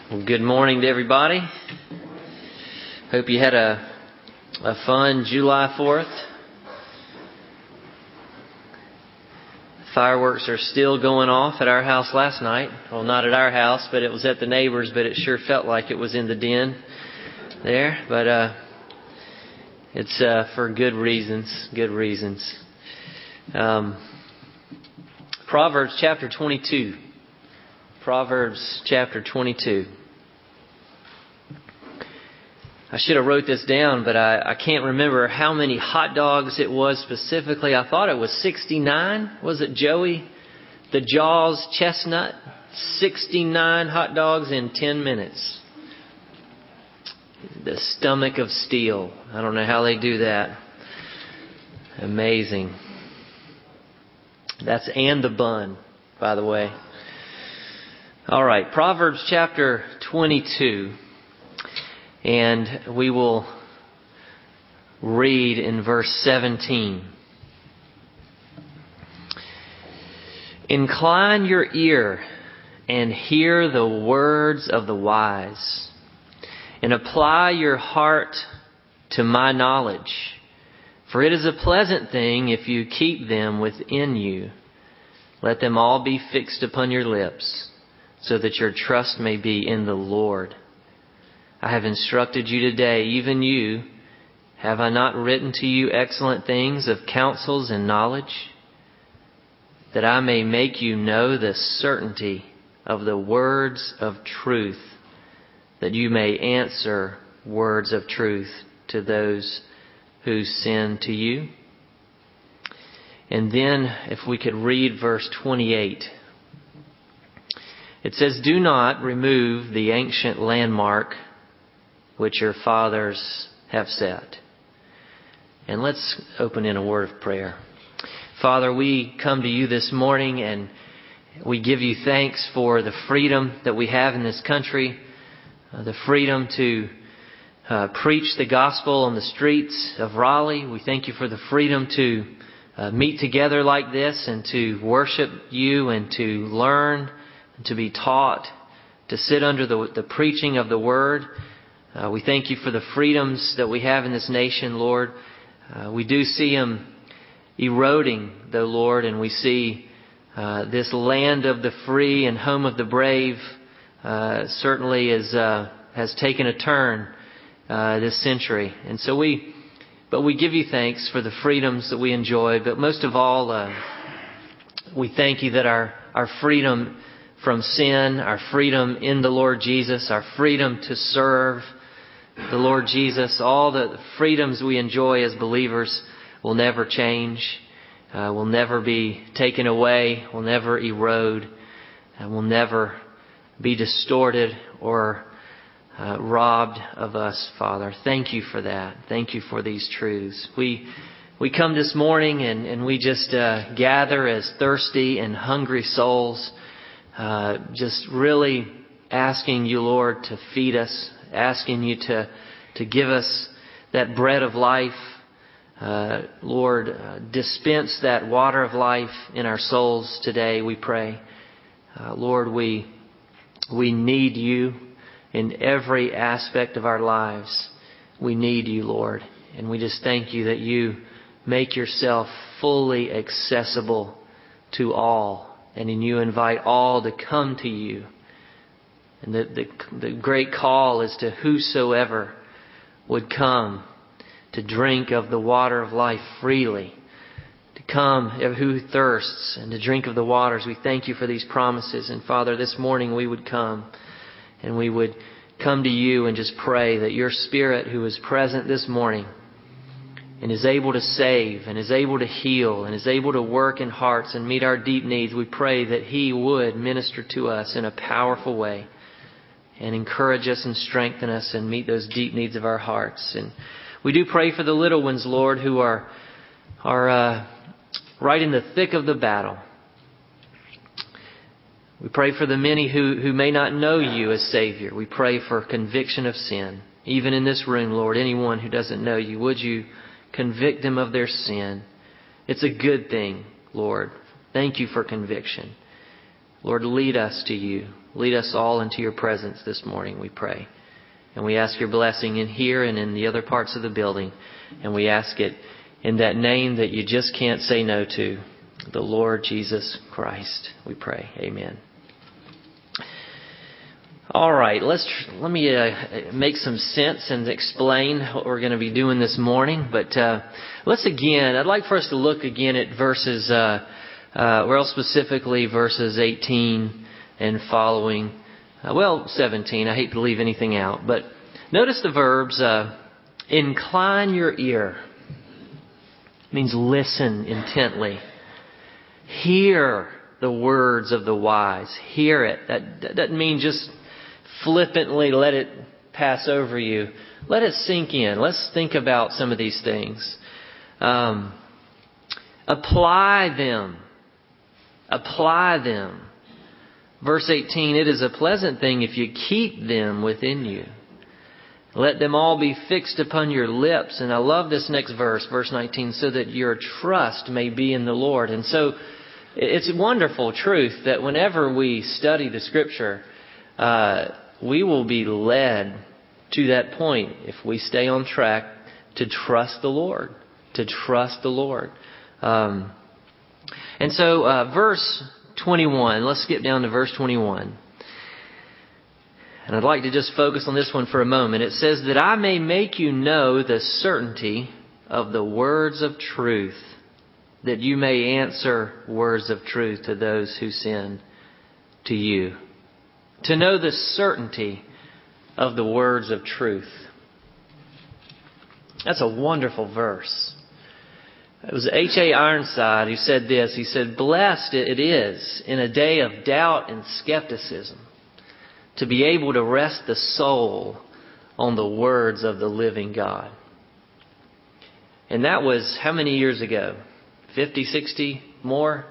Well, good morning to everybody. Hope you had a fun July 4th. Fireworks are still going off at our house last night. Well, not at our house, but it was at the neighbor's, but it sure felt like it was in the den there. But it's for good reasons. Good reasons. Proverbs chapter 22. Proverbs chapter 22. I should have wrote this down, but I can't remember how many hot dogs it was specifically. I thought it was 69. Was it, Joey? The Jaws chestnut? 69 hot dogs in 10 minutes. The stomach of steel. I don't know how they do that. Amazing. That's and the bun, by the way. All right, Proverbs chapter 22. And we will read in verse 17. Incline your ear and hear the words of the wise, and apply your heart to my knowledge. For it is a pleasant thing if you keep them within you. Let them all be fixed upon your lips, so that your trust may be in the Lord. I have instructed you today, even you. Have I not written to you excellent things of counsels and knowledge, that I may make you know the certainty of the words of truth, that you may answer words of truth to those who send to you? And then, if we could read verse 28. It says, do not remove the ancient landmark which your fathers have set. And let's open in a word of prayer. Father, we come to you this morning and we give you thanks for the freedom that we have in this country, the freedom to preach the gospel on the streets of Raleigh. We thank you for the freedom to meet together like this and to worship you and to learn and to be taught, to sit under the preaching of the word. We thank you for the freedoms that we have in this nation, Lord. We do see them eroding, though, Lord, and we see this land of the free and home of the brave certainly has taken a turn this century. And so we give you thanks for the freedoms that we enjoy. But most of all, we thank you that our freedom from sin, our freedom in the Lord Jesus, our freedom to serve the Lord Jesus, all the freedoms we enjoy as believers will never change, will never be taken away, will never erode, and will never be distorted or robbed of us, Father. Thank you for that. Thank you for these truths. We come this morning and we just gather as thirsty and hungry souls, just really asking you, Lord, to feed us, asking you to give us that bread of life. Lord, dispense that water of life in our souls today, we pray. Lord, we need you in every aspect of our lives. We need you, Lord. And we just thank you that you make yourself fully accessible to all. And in you invite all to come to you. And the great call is to whosoever would come to drink of the water of life freely. To come, who thirsts, and to drink of the waters. We thank you for these promises. And Father, this morning we would come and we would come to you and just pray that your Spirit, who is present this morning and is able to save and is able to heal and is able to work in hearts and meet our deep needs, we pray that He would minister to us in a powerful way and encourage us and strengthen us and meet those deep needs of our hearts. And we do pray for the little ones, Lord, who are right in the thick of the battle. We pray for the many who may not know you as Savior. We pray for conviction of sin. Even in this room, Lord, anyone who doesn't know you, would you convict them of their sin? It's a good thing, Lord. Thank you for conviction. Lord, lead us to you. Lead us all into your presence this morning, we pray. And we ask your blessing in here and in the other parts of the building. And we ask it in that name that you just can't say no to, the Lord Jesus Christ, we pray. Amen. All right, let me make some sense and explain what we're going to be doing this morning. But I'd like for us to look again at verses, specifically verses 18 and following. 17. I hate to leave anything out. But notice the verbs, incline your ear. It means listen intently. Hear the words of the wise. Hear it. That doesn't mean just flippantly let it pass over you. Let it sink in. Let's think about some of these things. Apply them. Apply them. Verse 18, it is a pleasant thing if you keep them within you. Let them all be fixed upon your lips. And I love this next verse, verse 19, so that your trust may be in the Lord. And so it's a wonderful truth that whenever we study the Scripture, we will be led to that point if we stay on track to trust the Lord. To trust the Lord. Verse 21. Let's skip down to verse 21. And I'd like to just focus on this one for a moment. It says, that I may make you know the certainty of the words of truth, that you may answer words of truth to those who send to you. To know the certainty of the words of truth. That's a wonderful verse. It was H.A. Ironside who said this. He said, blessed it is in a day of doubt and skepticism to be able to rest the soul on the words of the living God. And that was how many years ago? 50, 60 more?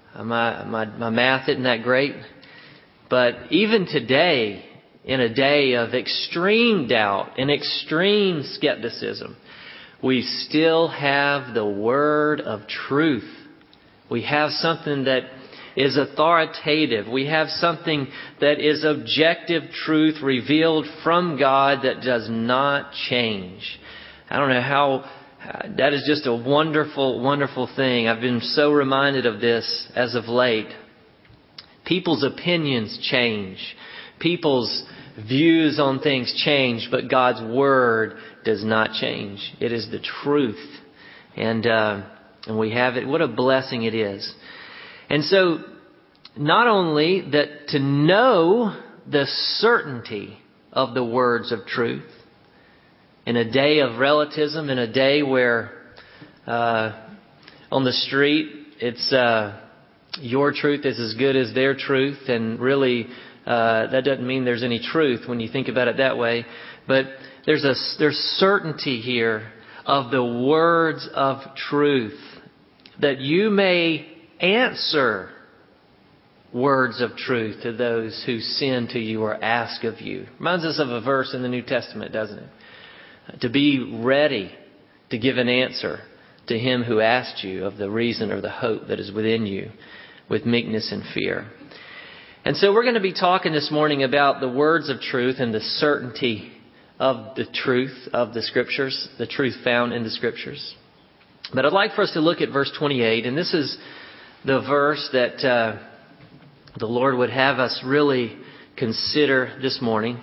My math isn't that great. But even today, in a day of extreme doubt and extreme skepticism, we still have the word of truth. We have something that is authoritative. We have something that is objective truth revealed from God that does not change. I don't know how, that is just a wonderful, wonderful thing. I've been so reminded of this as of late. People's opinions change. People's views on things change, but God's Word does not change. It is the truth. And we have it. What a blessing it is. And so, not only that to know the certainty of the words of truth, in a day of relativism, in a day where on the street it's your truth is as good as their truth, and really that doesn't mean there's any truth when you think about it that way. But there's certainty here of the words of truth, that you may answer words of truth to those who send to you or ask of you. Reminds us of a verse in the New Testament, doesn't it? To be ready to give an answer to him who asked you of the reason or the hope that is within you with meekness and fear. And so we're going to be talking this morning about the words of truth and the certainty of the truth of the Scriptures, the truth found in the Scriptures. But I'd like for us to look at verse 28, and this is the verse that the Lord would have us really consider this morning.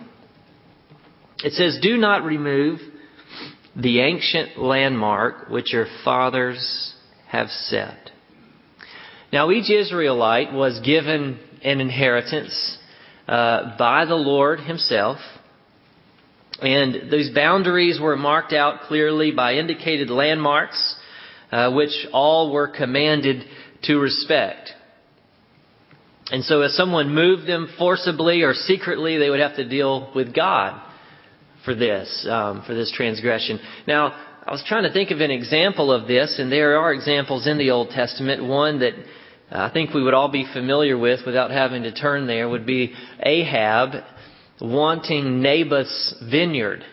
It says, do not remove the ancient landmark which your fathers have set. Now each Israelite was given an inheritance by the Lord himself. And those boundaries were marked out clearly by indicated landmarks, which all were commanded to respect. And so if someone moved them forcibly or secretly, they would have to deal with God for this transgression. Now, I was trying to think of an example of this, and there are examples in the Old Testament. One that I think we would all be familiar with without having to turn there would be Ahab wanting Naboth's vineyard.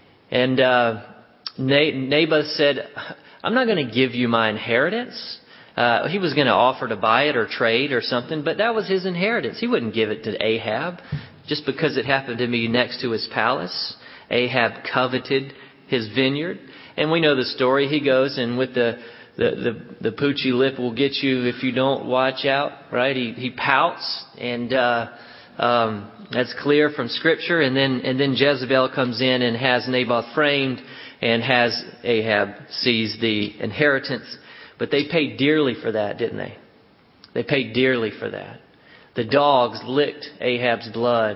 And Naboth said, I'm not going to give you my inheritance. He was going to offer to buy it or trade or something, but that was his inheritance. He wouldn't give it to Ahab just because it happened to be next to his palace. Ahab coveted his vineyard. And we know the story. He goes and with the poochy lip will get you if you don't watch out, right? He pouts, and that's clear from Scripture. And then Jezebel comes in and has Naboth framed and has Ahab seize the inheritance. But they paid dearly for that, didn't they? They paid dearly for that. The dogs licked Ahab's blood.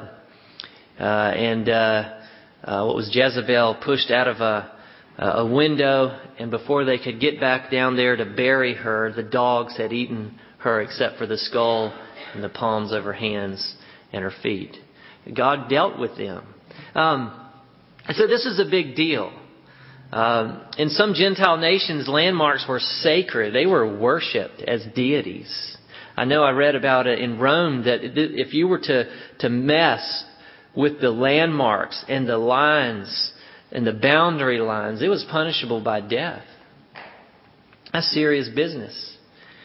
What was Jezebel pushed out of a window, and before they could get back down there to bury her, the dogs had eaten her except for the skull and the palms of her hands and her feet. God dealt with them. So this is a big deal. In some Gentile nations, landmarks were sacred. They were worshipped as deities. I know I read about it in Rome that if you were to mess with the landmarks and the lines and the boundary lines, it was punishable by death. That's serious business.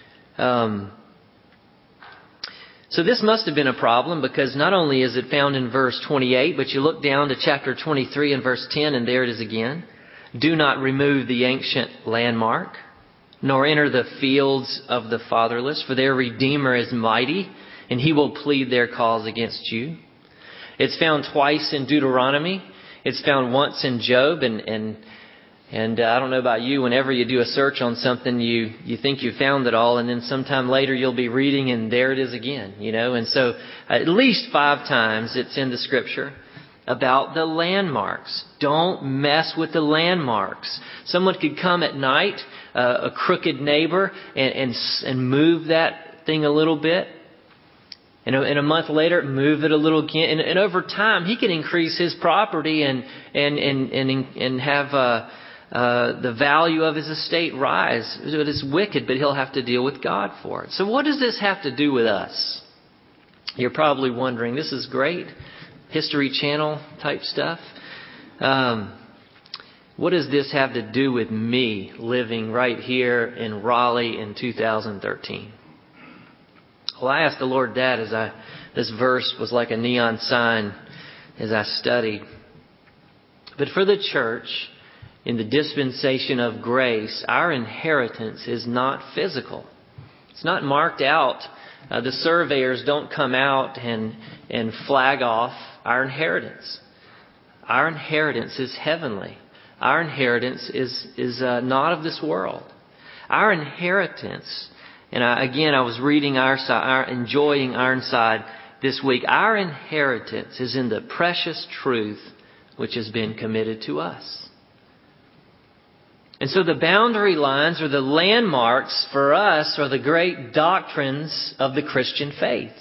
So this must have been a problem, because not only is it found in verse 28, but you look down to chapter 23 and verse 10, and there it is again. Do not remove the ancient landmark, nor enter the fields of the fatherless, for their Redeemer is mighty, and He will plead their cause against you. It's found twice in Deuteronomy. It's found once in Job, and I don't know about you, whenever you do a search on something, you think you found it all, and then sometime later you'll be reading and there it is again, And so at least 5 times it's in the Scripture about the landmarks. Don't mess with the landmarks. Someone could come at night, a crooked neighbor, and move that thing a little bit. And a month later, move it a little again. And over time, he can increase his property and have the value of his estate rise. It is wicked, but he'll have to deal with God for it. So what does this have to do with us? You're probably wondering, this is great. History Channel type stuff. What does this have to do with me living right here in Raleigh in 2013? Well, I asked the Lord that this verse was like a neon sign as I studied. But for the church, in the dispensation of grace, our inheritance is not physical. It's not marked out. The surveyors don't come out and flag off our inheritance. Our inheritance is heavenly. Our inheritance is not of this world. Our inheritance, and I was reading enjoying Ironside this week. Our inheritance is in the precious truth which has been committed to us. And so the boundary lines or the landmarks for us are the great doctrines of the Christian faith.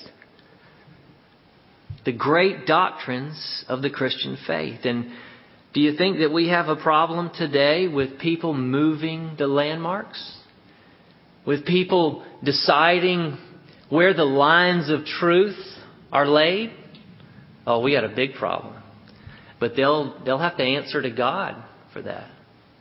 The great doctrines of the Christian faith. And do you think that we have a problem today with people moving the landmarks? With people deciding where the lines of truth are laid? Oh, we got a big problem. But they'll have to answer to God for that.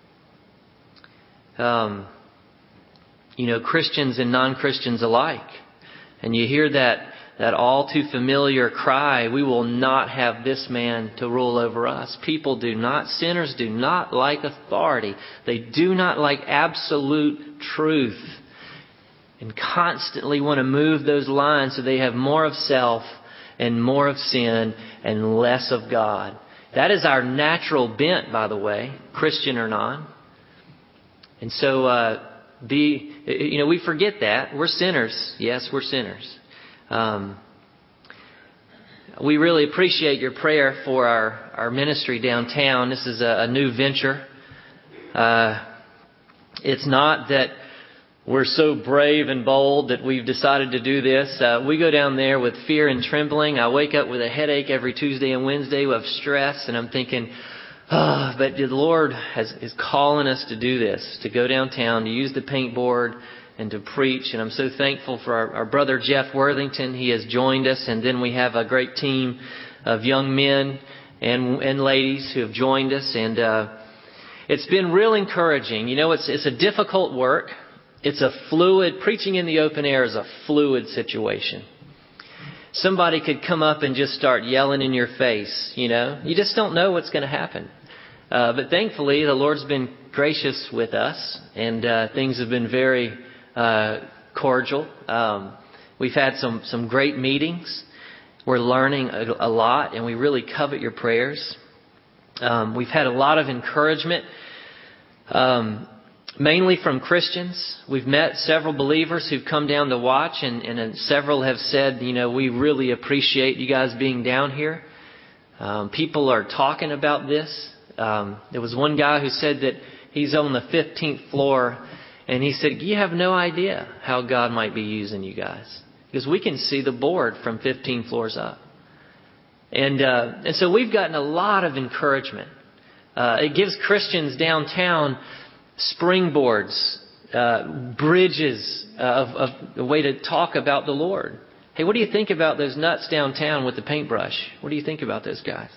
Christians and non-Christians alike. And you hear that all too familiar cry, we will not have this man to rule over us. Sinners do not like authority. They do not like absolute truth. And constantly want to move those lines so they have more of self and more of sin and less of God. That is our natural bent, by the way, Christian or non. And so, we forget that. We're sinners. Yes, we're sinners. We really appreciate your prayer for our ministry downtown. This is a new venture. It's not that we're so brave and bold that we've decided to do this. We go down there with fear and trembling. I wake up with a headache every Tuesday and Wednesday with stress, and I'm thinking, but the Lord is calling us to do this, to go downtown, to use the paintboard and to preach. And I'm so thankful for our brother Jeff Worthington. He has joined us, and then we have a great team of young men and ladies who have joined us. And it's been real encouraging. It's a difficult work. preaching in the open air is a fluid situation. Somebody could come up and just start yelling in your face, you know. You just don't know what's going to happen. But thankfully, the Lord's been gracious with us, and things have been very cordial. We've had some great meetings. We're learning a lot, and we really covet your prayers. We've had a lot of encouragement, mainly from Christians. We've met several believers who've come down to watch, and several have said, you know, we really appreciate you guys being down here. People are talking about this. There was one guy who said that he's on the 15th floor, and he said, you have no idea how God might be using you guys, because we can see the board from 15 floors up. And so we've gotten a lot of encouragement. It gives Christians downtown springboards, bridges of a way to talk about the Lord. Hey, what do you think about those nuts downtown with the paintbrush? What do you think about those guys?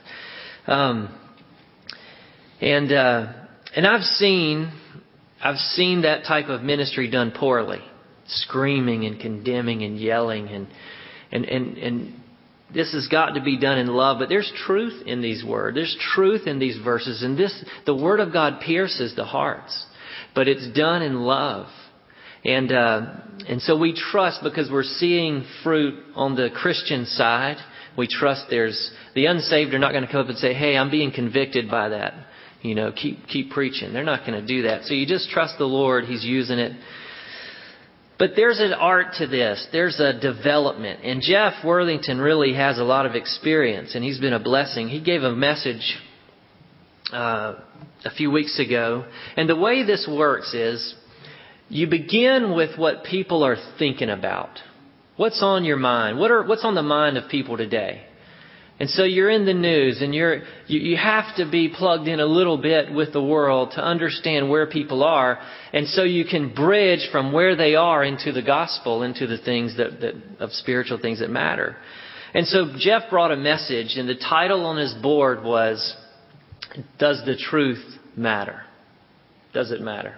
And I've seen that type of ministry done poorly, screaming and condemning and yelling, and this has got to be done in love. But there's truth in these words. There's truth in these verses, and the Word of God pierces the hearts, but it's done in love. And so we trust, because we're seeing fruit on the Christian side. We trust the unsaved are not going to come up and say, hey, I'm being convicted by that. You know, keep preaching. They're not going to do that. So you just trust the Lord. He's using it. But there's an art to this. There's a development. And Jeff Worthington really has a lot of experience, and he's been a blessing. He gave a message a few weeks ago. And the way this works is you begin with what people are thinking about. What's on your mind? What's on the mind of people today? And so you're in the news, and you have to be plugged in a little bit with the world to understand where people are. And so you can bridge from where they are into the gospel, into the things of spiritual things that matter. And so Jeff brought a message, and the title on his board was, Does the Truth Matter? Does it matter?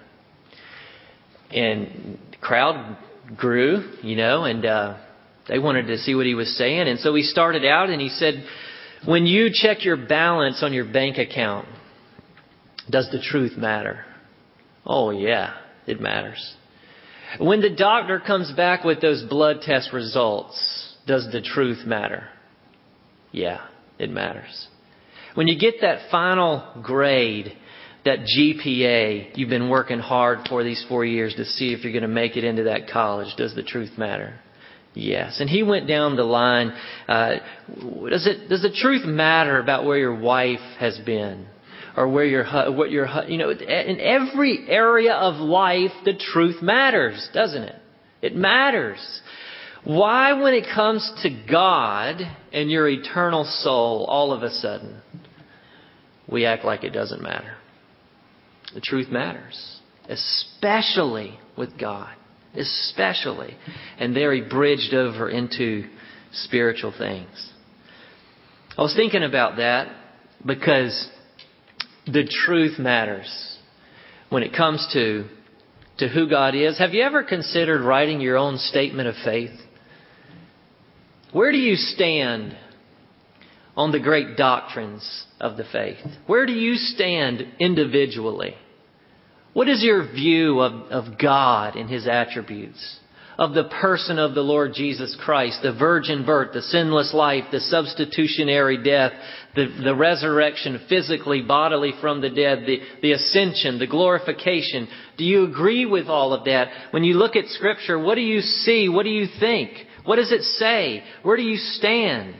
And the crowd grew, you know, and they wanted to see what he was saying. And so he started out and he said, when you check your balance on your bank account, does the truth matter? Oh, yeah, it matters. When the doctor comes back with those blood test results, does the truth matter? Yeah, it matters. When you get that final grade, that GPA you've been working hard for these 4 years to see if you're going to make it into that college, does the truth matter? Yes. And he went down the line. Does the truth matter about where your wife has been, or where you know, in every area of life, the truth matters, doesn't it? It matters. Why, when it comes to God and your eternal soul, all of a sudden we act like it doesn't matter? The truth matters, especially with God. Especially. And there he bridged over into spiritual things. I was thinking about that because the truth matters when it comes to who God is. Have you ever considered writing your own statement of faith? Where do you stand on the great doctrines of the faith? Where do you stand individually? What is your view of God and His attributes? Of the person of the Lord Jesus Christ, the virgin birth, the sinless life, the substitutionary death, the resurrection physically, bodily from the dead, the ascension, the glorification. Do you agree with all of that? When you look at Scripture, what do you see? What do you think? What does it say? Where do you stand?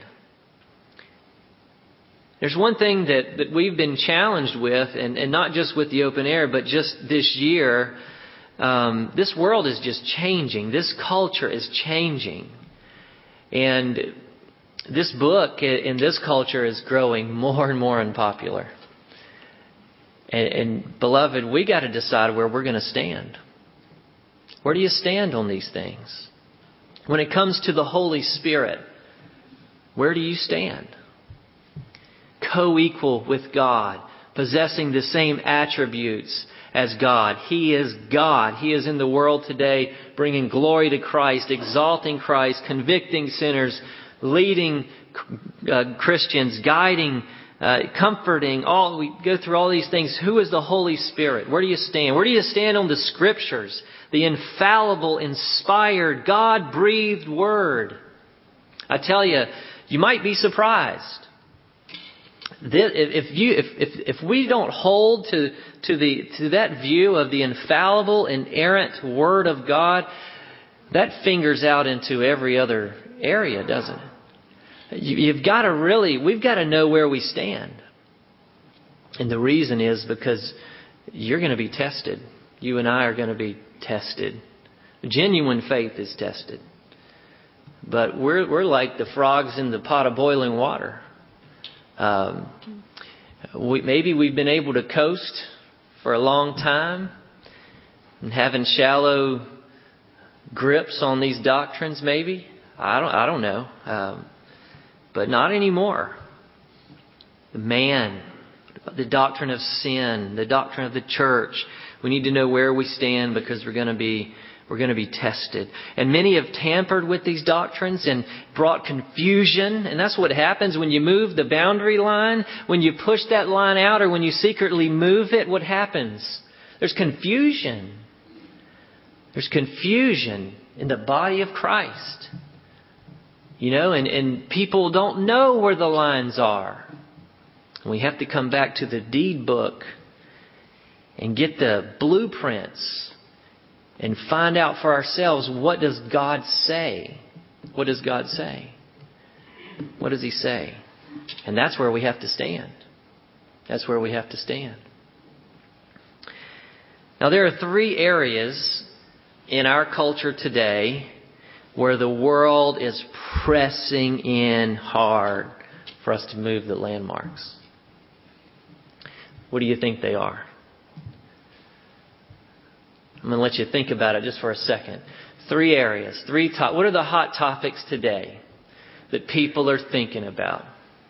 There's one thing that we've been challenged with, and not just with the open air, but just this year. This world is just changing. This culture is changing. And this book in this culture is growing more and more unpopular. And beloved, we got to decide where we're going to stand. Where do you stand on these things? When it comes to the Holy Spirit, where do you stand? Co-equal with God, possessing the same attributes as God. He is God. He is in the world today, bringing glory to Christ, exalting Christ, convicting sinners, leading Christians, guiding, comforting. We go through all these things. Who is the Holy Spirit? Where do you stand? Where do you stand on the Scriptures? The infallible, inspired, God-breathed Word. I tell you, you might be surprised. If we don't hold to that view of the infallible, inerrant Word of God, that fingers out into every other area, doesn't it? We've got to know where we stand. And the reason is because you're going to be tested. You and I are going to be tested. Genuine faith is tested. But we're like the frogs in the pot of boiling water. Maybe we've been able to coast for a long time and having shallow grips on these doctrines. Maybe I don't know, but not anymore. The doctrine of sin, the doctrine of the church. We need to know where we stand because we're going to be tested. And many have tampered with these doctrines and brought confusion. And that's what happens when you move the boundary line. When you push that line out or when you secretly move it, what happens? There's confusion. There's confusion in the body of Christ. And people don't know where the lines are. We have to come back to the deed book and get the blueprints and find out for ourselves, what does God say? What does God say? What does He say? And that's where we have to stand. That's where we have to stand. Now, there are 3 areas in our culture today where the world is pressing in hard for us to move the landmarks. What do you think they are? I'm going to let you think about it just for a second. 3 areas. What are the hot topics today that people are thinking about?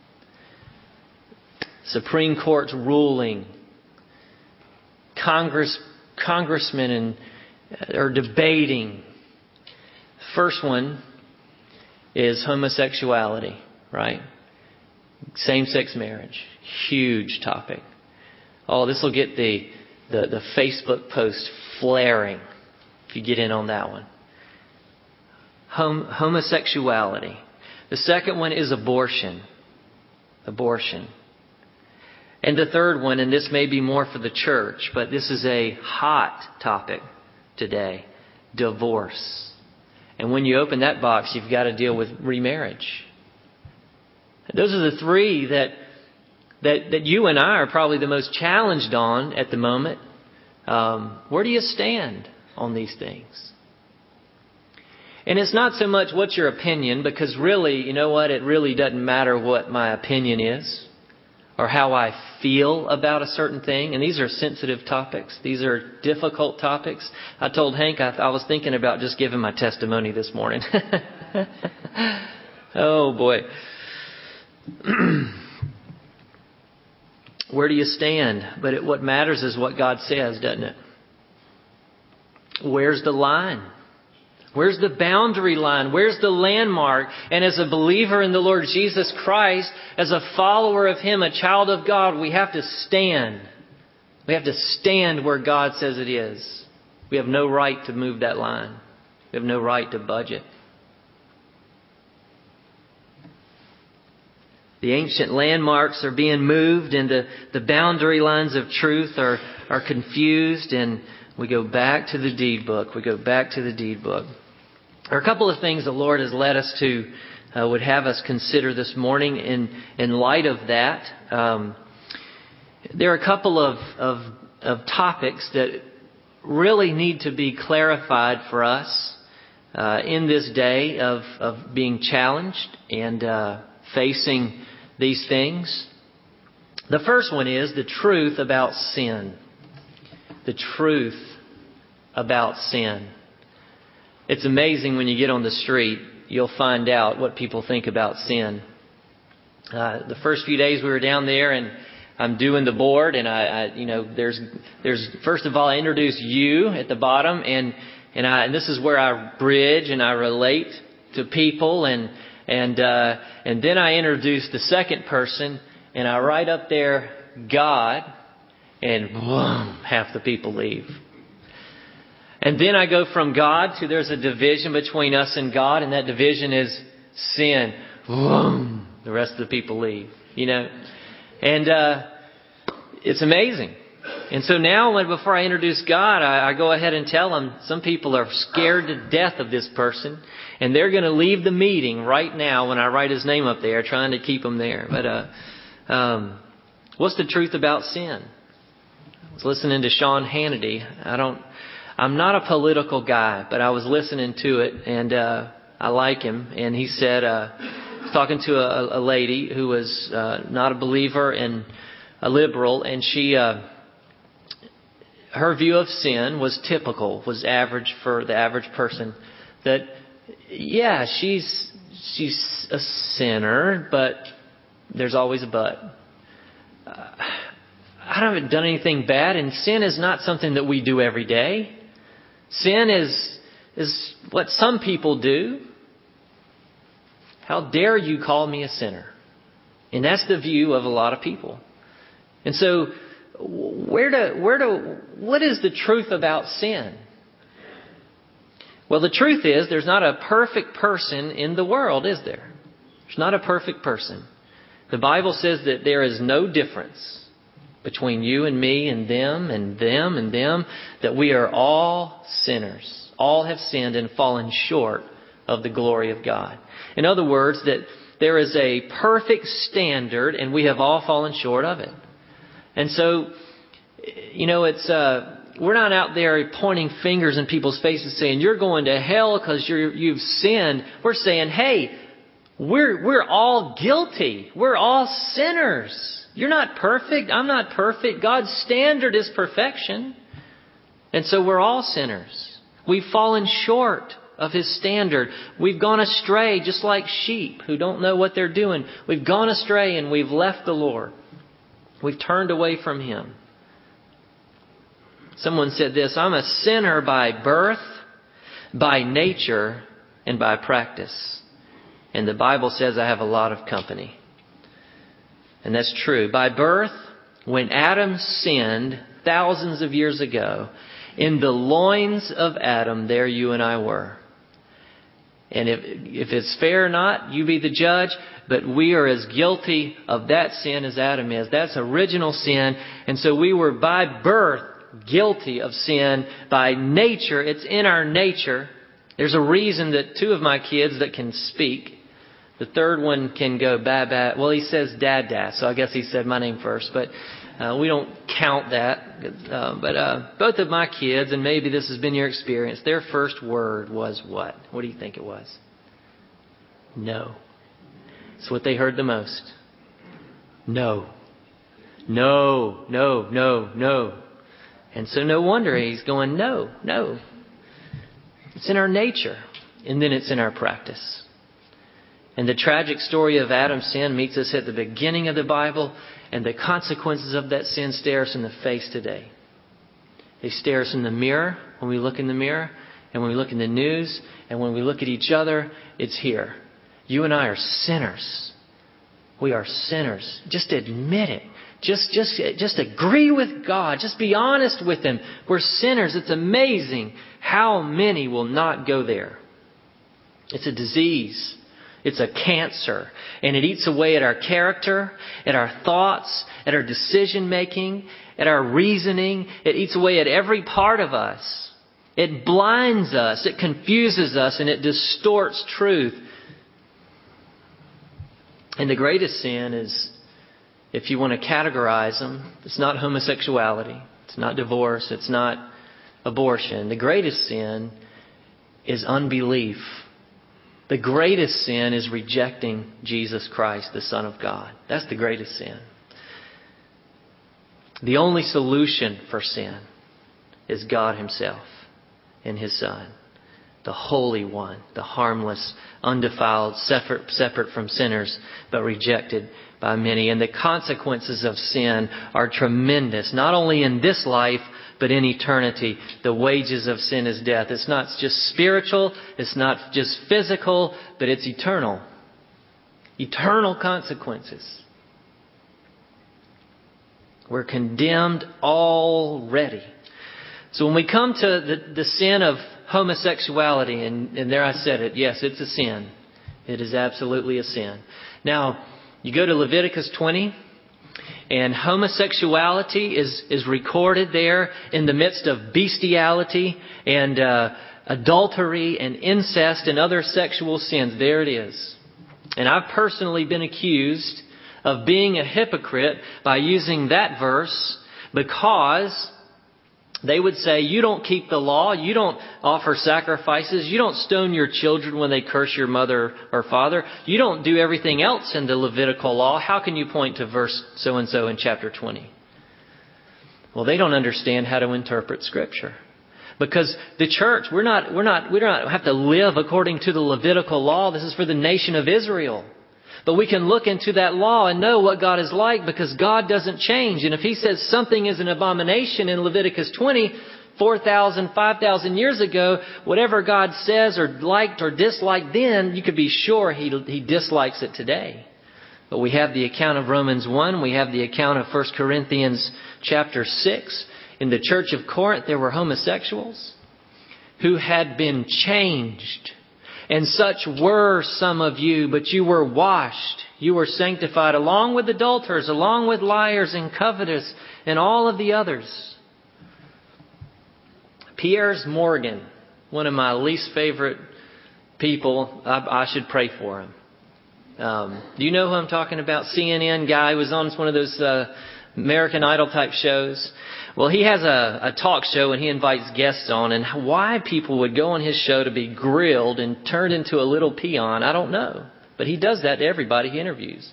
Supreme Court's ruling. Congressmen are debating. First one is homosexuality, right? Same-sex marriage. Huge topic. This will get the Facebook post flaring if you get in on that one. Homosexuality. The second one is abortion. Abortion. And the third one, and this may be more for the church, but this is a hot topic today, divorce. And when you open that box, you've got to deal with remarriage. Those are the 3 that you and I are probably the most challenged on at the moment. Where do you stand on these things? And it's not so much what's your opinion, because really, you know what? It really doesn't matter what my opinion is or how I feel about a certain thing. And these are sensitive topics. These are difficult topics. I told Hank I was thinking about just giving my testimony this morning. Oh, boy. Where do you stand? But what matters is what God says, doesn't it? Where's the line? Where's the boundary line? Where's the landmark? And as a believer in the Lord Jesus Christ, as a follower of Him, a child of God, we have to stand. We have to stand where God says it is. We have no right to move that line. We have no right to budge it. The ancient landmarks are being moved and the boundary lines of truth are confused, and we go back to the deed book. We go back to the deed book. There are a couple of things the Lord has led us to, would have us consider this morning in light of that. There are a couple of topics that really need to be clarified for us in this day of being challenged and facing these things. The first one is the truth about sin. The truth about sin. It's amazing when you get on the street, you'll find out what people think about sin. The first few days we were down there, and I'm doing the board, and there's first of all, I introduce you at the bottom, and this is where I bridge and I relate to people, and then I introduce the second person, and I write up there God, and boom, half the people leave. And then I go from God to there's a division between us and God, and that division is sin. Boom, the rest of the people leave. And it's amazing. And so now, before I introduce God, I go ahead and tell them some people are scared to death of this person, and they're going to leave the meeting right now when I write his name up there, trying to keep him there. But what's the truth about sin? I was listening to Sean Hannity. I'm not a political guy, but I was listening to it, and I like him. And he said, talking to a lady who was not a believer and a liberal, and she, her view of sin was typical, was average for the average person. That, yeah, she's a sinner, but there's always a but. I haven't done anything bad, and sin is not something that we do every day. Sin is what some people do. How dare you call me a sinner? And that's the view of a lot of people. And so, what is the truth about sin? Well, the truth is there's not a perfect person in the world, is there? There's not a perfect person. The Bible says that there is no difference between you and me and them and them and them, that we are all sinners. All have sinned and fallen short of the glory of God. In other words, that there is a perfect standard and we have all fallen short of it. And so, it's we're not out there pointing fingers in people's faces saying, you're going to hell because you've sinned. We're saying, hey, we're all guilty. We're all sinners. You're not perfect. I'm not perfect. God's standard is perfection. And so we're all sinners. We've fallen short of His standard. We've gone astray just like sheep who don't know what they're doing. We've gone astray and we've left the Lord. We've turned away from Him. Someone said this, I'm a sinner by birth, by nature, and by practice. And the Bible says I have a lot of company. And that's true. By birth, when Adam sinned thousands of years ago, in the loins of Adam, there you and I were. And if it's fair or not, you be the judge. But we are as guilty of that sin as Adam is. That's original sin. And so we were by birth guilty of sin. By nature, it's in our nature. There's a reason that two of my kids that can speak, the third one can go ba-ba. Well, he says dad-da, so I guess he said my name first. But we don't count that. But both of my kids, and maybe this has been your experience, their first word was what? What do you think it was? No. It's what they heard the most. No. No, no, no, no. And so no wonder he's going, no, no. It's in our nature. And then it's in our practice. And the tragic story of Adam's sin meets us at the beginning of the Bible, and the consequences of that sin stare us in the face today. They stare us in the mirror when we look in the mirror, and when we look in the news, and when we look at each other, it's here. You and I are sinners. We are sinners. Just admit it. Just agree with God. Just be honest with Him. We're sinners. It's amazing how many will not go there. It's a disease. It's a cancer, and it eats away at our character, at our thoughts, at our decision making, at our reasoning. It eats away at every part of us. It blinds us, it confuses us, and it distorts truth. And the greatest sin is, if you want to categorize them, it's not homosexuality, it's not divorce, it's not abortion. The greatest sin is unbelief. The greatest sin is rejecting Jesus Christ, the Son of God. That's the greatest sin. The only solution for sin is God Himself and His Son. the Holy One, the harmless, undefiled, separate from sinners, but rejected by many. And the consequences of sin are tremendous, not only in this life, but in eternity. The wages of sin is death. It's not just spiritual, it's not just physical, but it's eternal. Eternal consequences. We're condemned already. So when we come to the sin of homosexuality, and there I said it, yes, it's a sin. It is absolutely a sin. Now, you go to Leviticus 20, and homosexuality is recorded there in the midst of bestiality and adultery and incest and other sexual sins. There it is. And I've personally been accused of being a hypocrite by using that verse, because they would say, you don't keep the law, you don't offer sacrifices, you don't stone your children when they curse your mother or father, you don't do everything else in the Levitical law. How can you point to verse so-and-so in chapter 20? Well, they don't understand how to interpret Scripture. Because the church, we don't have to live according to the Levitical law. This is for the nation of Israel. But we can look into that law and know what God is like, because God doesn't change. And if He says something is an abomination in Leviticus 20, 4,000, 5,000 years ago, whatever God says or liked or disliked then, you could be sure He dislikes it today. But we have the account of Romans 1. We have the account of 1 Corinthians chapter 6. In the church of Corinth, there were homosexuals who had been changed. And such were some of you, but you were washed. You were sanctified along with adulterers, along with liars and covetous, and all of the others. Piers Morgan, one of my least favorite people. I should pray for him. Do you know who I'm talking about? CNN guy was on one of those American Idol type shows. Well, he has a talk show and he invites guests on, and why people would go on his show to be grilled and turned into a little peon, I don't know. But he does that to everybody he interviews.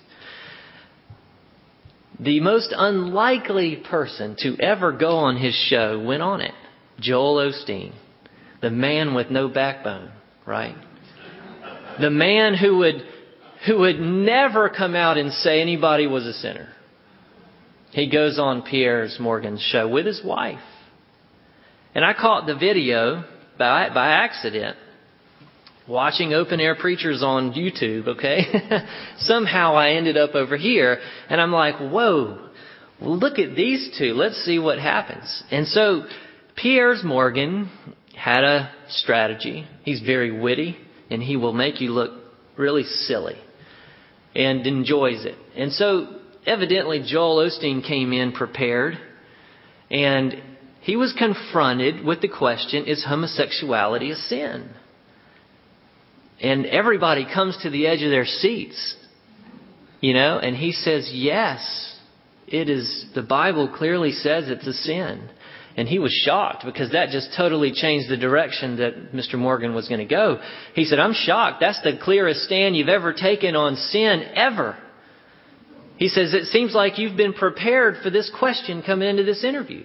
The most unlikely person to ever go on his show went on it. Joel Osteen, the man with no backbone, right? The man who would never come out and say anybody was a sinner. He goes on Piers Morgan's show with his wife. And I caught the video by accident, watching open air preachers on YouTube, okay? Somehow I ended up over here, and I'm like, whoa, look at these two. Let's see what happens. And so Piers Morgan had a strategy. He's very witty, and he will make you look really silly and enjoys it. And so evidently, Joel Osteen came in prepared, and he was confronted with the question, is homosexuality a sin? And everybody comes to the edge of their seats, and he says, yes, it is. The Bible clearly says it's a sin. And he was shocked, because that just totally changed the direction that Mr. Morgan was going to go. He said, I'm shocked. That's the clearest stand you've ever taken on sin ever. He says, it seems like you've been prepared for this question coming into this interview.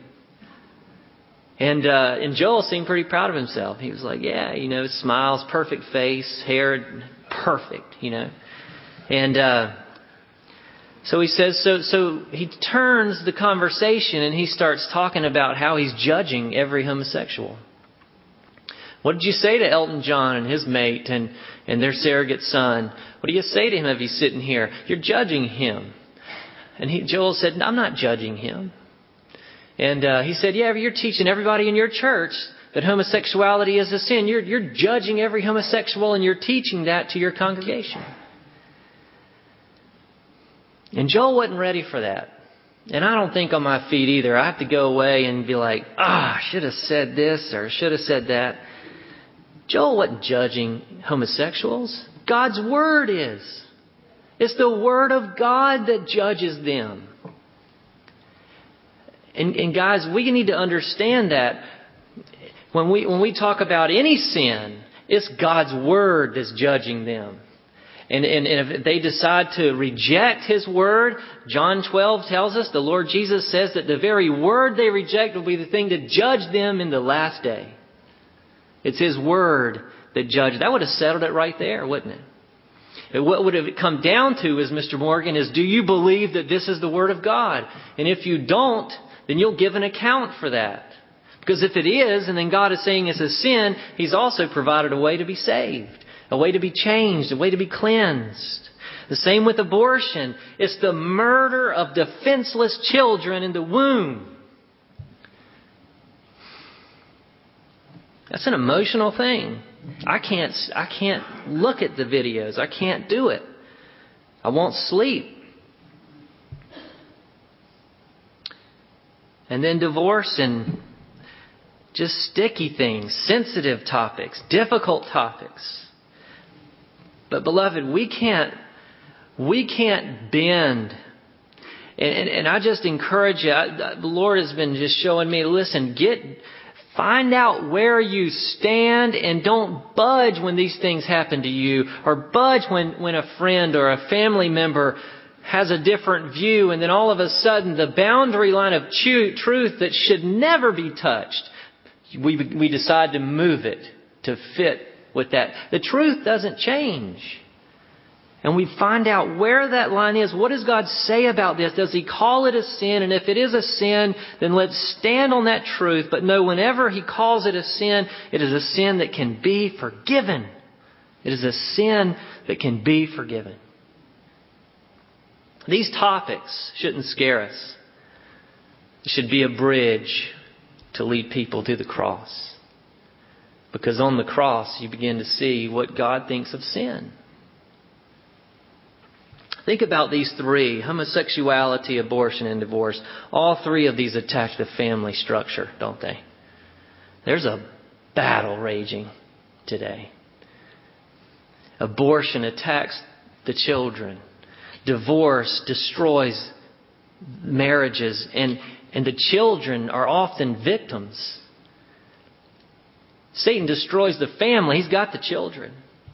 And Joel seemed pretty proud of himself. He was like, yeah, smiles, perfect face, hair, perfect, And so he says, so he turns the conversation and he starts talking about how he's judging every homosexual. What did you say to Elton John and his mate and their surrogate son? What do you say to him if he's sitting here? You're judging him. And Joel said, I'm not judging him. And he said, yeah, you're teaching everybody in your church that homosexuality is a sin. You're judging every homosexual, and you're teaching that to your congregation. And Joel wasn't ready for that. And I don't think on my feet either. I have to go away and be like, I should have said this or should have said that. Joel wasn't judging homosexuals. God's Word is. It's the Word of God that judges them. And guys, we need to understand that when we talk about any sin, it's God's Word that's judging them. And if they decide to reject His Word, John 12 tells us, the Lord Jesus says that the very Word they reject will be the thing to judge them in the last day. It's His Word that judge. That would have settled it right there, wouldn't it? What would have come down to is, Mr. Morgan, is do you believe that this is the Word of God? And if you don't, then you'll give an account for that. Because if it is, and then God is saying it's a sin, He's also provided a way to be saved, a way to be changed, a way to be cleansed. The same with abortion. It's the murder of defenseless children in the womb. That's an emotional thing. I can't look at the videos. I can't do it. I won't sleep. And then divorce and just sticky things, sensitive topics, difficult topics. But beloved, we can't bend. And I just encourage you. The Lord has been just showing me, listen, find out where you stand and don't budge when these things happen to you, or budge when a friend or a family member has a different view, and then all of a sudden the boundary line of truth that should never be touched, we decide to move it to fit with that. The truth doesn't change. And we find out where that line is. What does God say about this? Does He call it a sin? And if it is a sin, then let's stand on that truth. But know whenever He calls it a sin, it is a sin that can be forgiven. It is a sin that can be forgiven. These topics shouldn't scare us. It should be a bridge to lead people to the cross. Because on the cross, you begin to see what God thinks of sin. Think about these three: homosexuality, abortion, and divorce. All three of these attack the family structure, don't they? There's a battle raging today. Abortion attacks the children. Divorce destroys marriages, and the children are often victims. Satan destroys the family. He's got the children.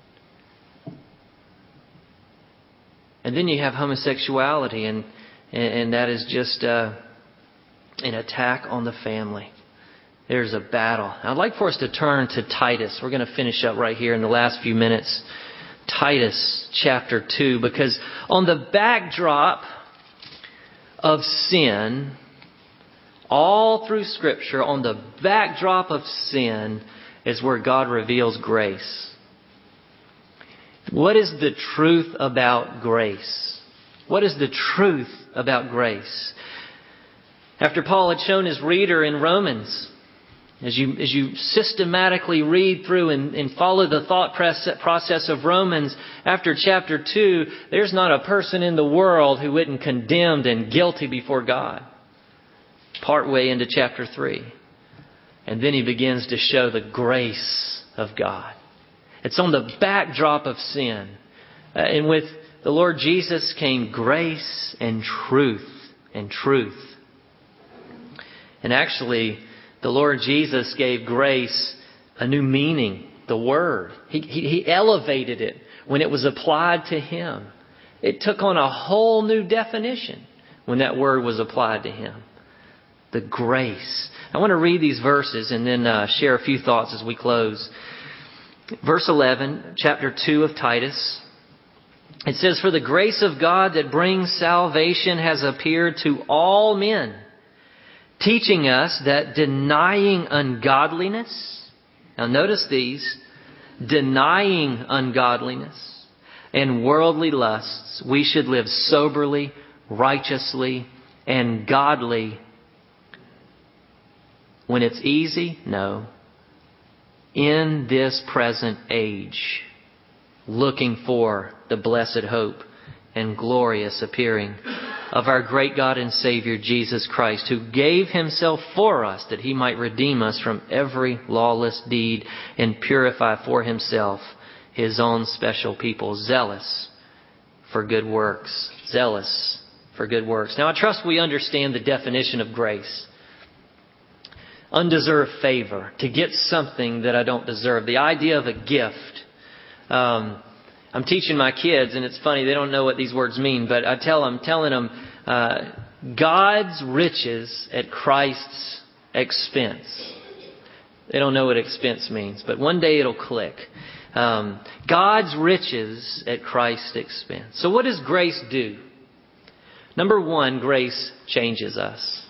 And then you have homosexuality, and that is just an attack on the family. There's a battle. I'd like for us to turn to Titus. We're going to finish up right here in the last few minutes. Titus chapter 2, because on the backdrop of sin, all through Scripture, on the backdrop of sin is where God reveals grace. What is the truth about grace? What is the truth about grace? After Paul had shown his reader in Romans, as you systematically read through and follow the thought process of Romans, after chapter 2, there's not a person in the world who isn't condemned and guilty before God. Partway into chapter 3. And then he begins to show the grace of God. It's on the backdrop of sin. And with the Lord Jesus came grace and truth and truth. And actually, the Lord Jesus gave grace a new meaning, the word. He elevated it when it was applied to Him. It took on a whole new definition when that word was applied to Him. The grace. I want to read these verses and then share a few thoughts as we close. Verse 11, chapter 2 of Titus. It says, "For the grace of God that brings salvation has appeared to all men, teaching us that denying ungodliness," now notice these, denying ungodliness and worldly lusts, we should live soberly, righteously, and godly. When it's easy? No. In this present age, looking for the blessed hope and glorious appearing of our great God and Savior Jesus Christ, who gave Himself for us that He might redeem us from every lawless deed and purify for Himself His own special people, zealous for good works. Zealous for good works. Now I trust we understand the definition of grace. Undeserved favor, to get something that I don't deserve. The idea of a gift. I'm teaching my kids, and it's funny, they don't know what these words mean, but I'm telling them, God's riches at Christ's expense. They don't know what expense means, but one day it'll click. God's riches at Christ's expense. So what does grace do? Number one, grace changes us.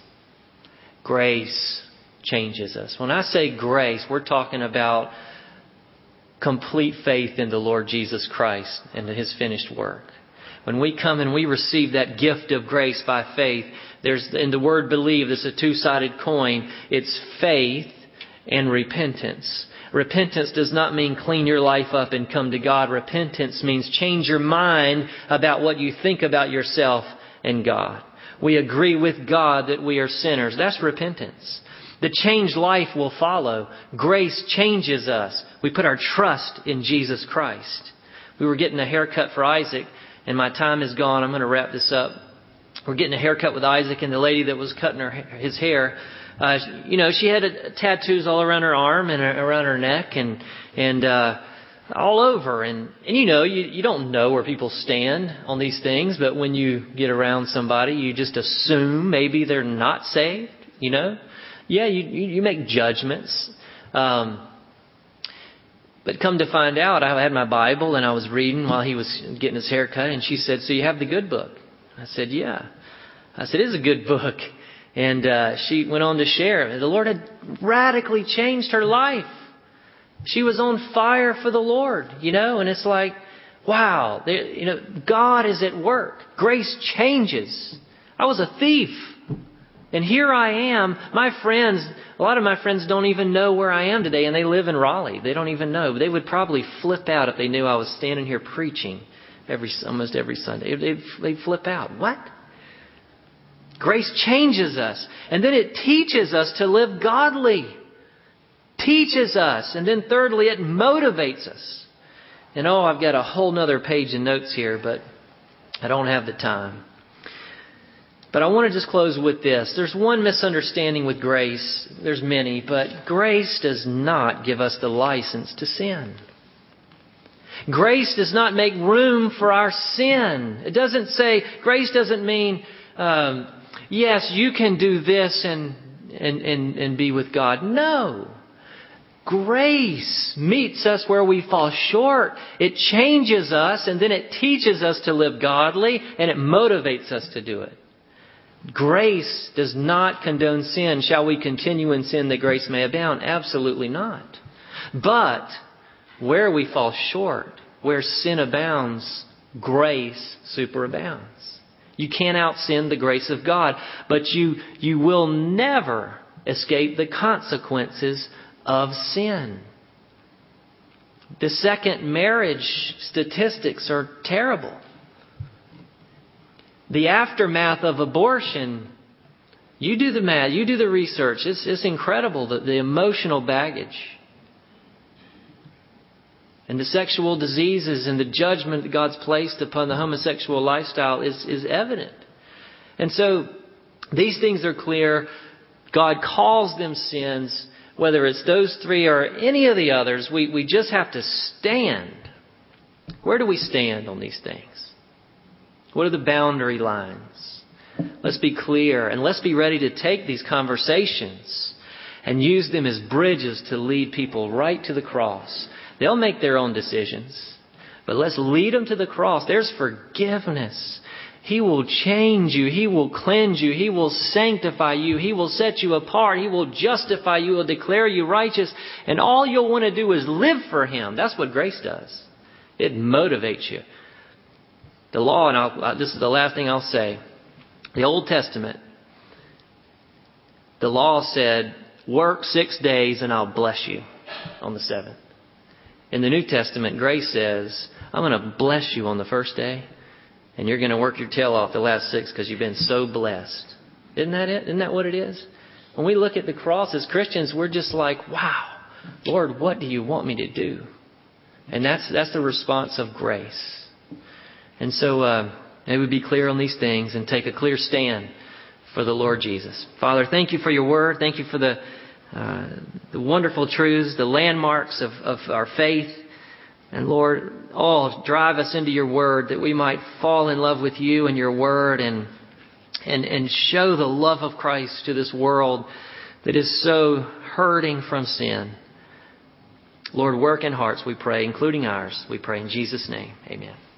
Grace changes us. When I say grace, we're talking about complete faith in the Lord Jesus Christ and His finished work. When we come and we receive that gift of grace by faith, there's in the word believe, there's a two-sided coin. It's faith and repentance. Repentance does not mean clean your life up and come to God. Repentance means change your mind about what you think about yourself and God. We agree with God that we are sinners. That's repentance. The changed life will follow. Grace changes us. We put our trust in Jesus Christ. We were getting a haircut for Isaac, and my time is gone. I'm going to wrap this up. We're getting a haircut with Isaac, and the lady that was cutting his hair, she had tattoos all around her arm and around her neck and all over. And you don't know where people stand on these things, but when you get around somebody, you just assume maybe they're not saved, Yeah, you make judgments. But come to find out, I had my Bible and I was reading while he was getting his hair cut, and she said, "So you have the good book?" I said, "Yeah." I said, "It is a good book." And she went on to share. The Lord had radically changed her life. She was on fire for the Lord, and it's like, wow, God is at work. Grace changes. I was a thief. And here I am. My friends, a lot of my friends don't even know where I am today, and they live in Raleigh. They don't even know. They would probably flip out if they knew I was standing here preaching almost every Sunday. They'd flip out. What? Grace changes us. And then it teaches us to live godly. Teaches us. And then thirdly, it motivates us. And I've got a whole nother page of notes here, but I don't have the time. But I want to just close with this. There's one misunderstanding with grace. There's many, but grace does not give us the license to sin. Grace does not make room for our sin. It doesn't say, grace doesn't mean, yes, you can do this and be with God. No. Grace meets us where we fall short. It changes us, and then it teaches us to live godly, and it motivates us to do it. Grace does not condone sin. Shall we continue in sin that grace may abound? Absolutely not. But where we fall short, where sin abounds, grace superabounds. You can't out-sin the grace of God, but you will never escape the consequences of sin. The second marriage statistics are terrible. The aftermath of abortion, you do the math, you do the research. It's incredible, the emotional baggage. And the sexual diseases and the judgment that God's placed upon the homosexual lifestyle is evident. And so these things are clear. God calls them sins. Whether it's those three or any of the others, we just have to stand. Where do we stand on these things? What are the boundary lines? Let's be clear, and let's be ready to take these conversations and use them as bridges to lead people right to the cross. They'll make their own decisions, but let's lead them to the cross. There's forgiveness. He will change you. He will cleanse you. He will sanctify you. He will set you apart. He will justify you. He will declare you righteous. And all you'll want to do is live for Him. That's what grace does. It motivates you. The law, and this is the last thing I'll say. The Old Testament, the law said, work 6 days and I'll bless you on the seventh. In the New Testament, grace says, I'm going to bless you on the first day, and you're going to work your tail off the last 6 because you've been so blessed. Isn't that it? Isn't that what it is? When we look at the cross as Christians, we're just like, wow, Lord, what do you want me to do? And that's the response of grace. And so may we be clear on these things and take a clear stand for the Lord Jesus. Father, thank you for your word. Thank you for the wonderful truths, the landmarks of our faith. And Lord, drive us into your word that we might fall in love with you and your word and show the love of Christ to this world that is so hurting from sin. Lord, work in hearts, we pray, including ours. We pray in Jesus' name. Amen.